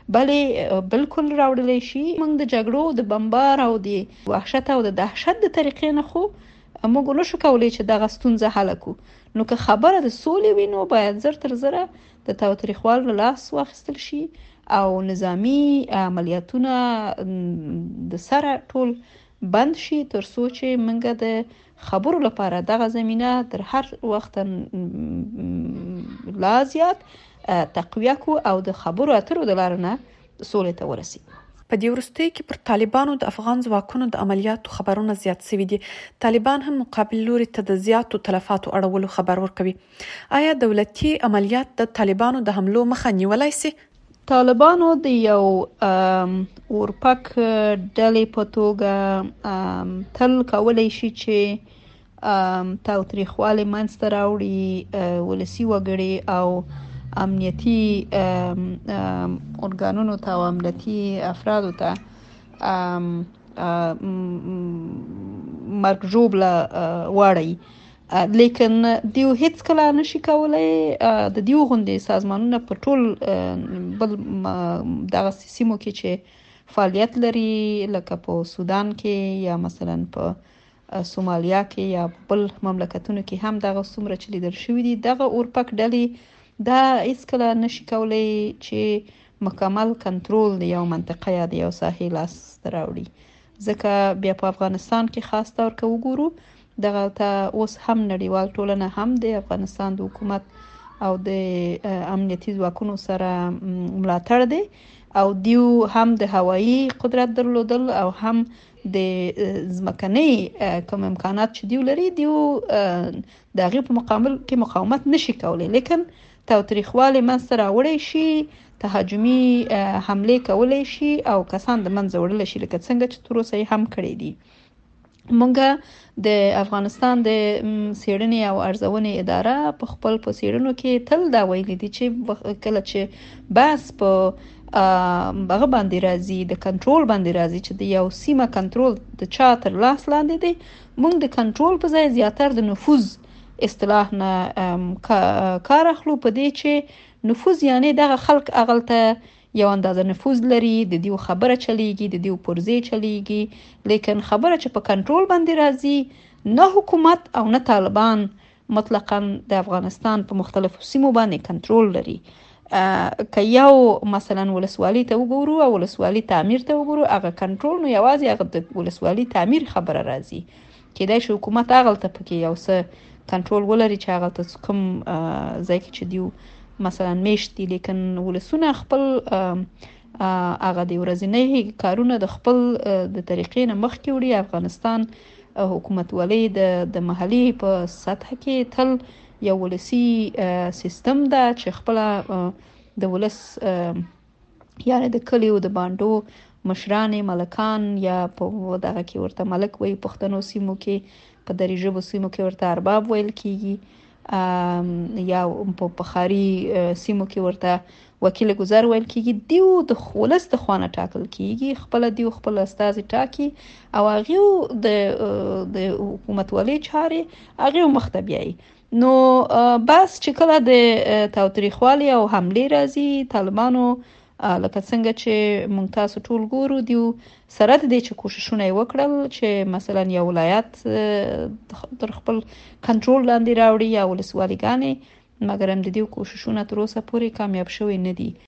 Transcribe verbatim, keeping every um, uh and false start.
بلې بالکل راوړلی شي. موږ د جګړو د بمبار او د وحشت او د دهشت د طریقې نه خو موږ نشو کولی چې دغه ستونزه حل کړو. نو که خبره د سولې وي نو باید زر تر زره د تاوتریخوالو له لاس واخیستل شي او نظامی عملیاتونه د سره ټول بند شي تر څو چې موږ د خبرو لپاره دغه زمینه تر هر وخت لا زیات تقویه کو او د خبرو اترو د لارې نه سولې ته ورسیږو. په دې وروستیو کې پر طالبانو د افغان ځواکونو د عملیاتو خبرونه زیات شوي دي. طالبان هم مقابل لوري ته د زیاتو تلفاتو اړولو خبر ورکوي. آیا دولتي عملیات د طالبانو د حملو مخه نیولای شي؟ طالبانو د یو اورپک ډلې په توګه تل کولی شي چې تاوتریخوالی منځته راوړي، ولسي وګړي او امنیتي ارګانونو ته او امنیتي افرادو ته مرګ ژوبله واړوي. لیکن دیو هیڅ کله نشي کولای د دیو غوندې سازمانونه په ټول بل دغه سیمو کې چې فعالیت لري لکه په سودان کې یا مثلا په سومالیا کې یا بل مملکتونو کې هم دغه څومره چې لیدل شوي دي، دغه اورپک ډلې دا هیڅ کله نشي کولای چې مکمل کنټرول د یو منطقه یا د یو ساحې لاس ته راوړي. ځکه بیا په افغانستان کې خاص طور که وګورو دغه ته اوس هم نړیوال ټولنه هم د افغانستان د حکومت او د امنیتي ځواکونو سره ملاتړ دی او دیو هم د هوایي قدرت درلودل او هم د ځمکنۍ کوم امکانات چې دیو لري، دیو د هغې په مقابل کې مقاومت نشي کولی. لیکن تاوتریخوالی منځته راوړی شي، تهاجمي حملې کولی شي او کسان د منځه وړلی شي، لکه څنګه چې تر اوسه یې هم کړی دي. مونږ د افغانستان د څیړنې او ارزونې اداره په خپل په څیړنو کې تل دا ویلي دي چې کله چې بس په هغه باندې راځي، د کنټرول باندې راځي چې د یو سیمه کنټرول د چا تر لاس لاندې دی، مونږ د کنټرول په ځای زیاتر د نفوذ اصطلاح نه کار اخلو، په دې چې نفوذ یعنی دغه خلق اغلته یو اندازه نفوذ لري، د دیو خبره چلیږي، د دیو پرزې چلیږي. لیکن خبره چې په کنټرول باندې راځي، نه حکومت او نه طالبان مطلقاً د افغانستان په مختلفو سیمو باندې کنټرول لري. که یو مثلا ولسوالي ته وګورو او ولسوالي تعمیر ته وګورو، هغه کنټرول نو یوازې هغه د ولسوالي تعمیر خبره راځي. کېدای شي حکومت هغلته پکې یو څه کنټرول ولري چې هغلته کوم ځای کې چې دیو مثلا میشت دي، لیکن ولسونه خپل هغه د ورځنۍ کارونه د خپل د طریقې نه مخکې وړي. افغانستان حکومتولي د د محلي په سطح کې تل یو ولسي سیستم ده چې خپل د ولس یعنی د کلیو د بانډو مشران ملکان یا په دغه کې ورته ملک وي، پښتنو سیمو کې په دري ژبو سیمو کې ورته ارباب ویل کیږي، یا په بخاري سیمو کې ورته وکیل گذر ویل کیږي. دیو د ولس د خوا نه ټاکل کیږي، خپل دیو خپل استازي ټاکي او هغه د د حکومتولۍ چارې هغه مخته بیایي. نو بس چې کله د تاوتریخوالي او حملې راځي، طالبانو لکه څنګه چې مونږ تاسو ټول ګورو، دیو سره د دې چې کوششونه یې وکړل چې مثلا یو ولایت تر خپل کنټرول لاندې راوړي یا ولسوالیګانې، مګر هم د دې کوششونه تر اوسه پورې کامیاب شوي نه دي.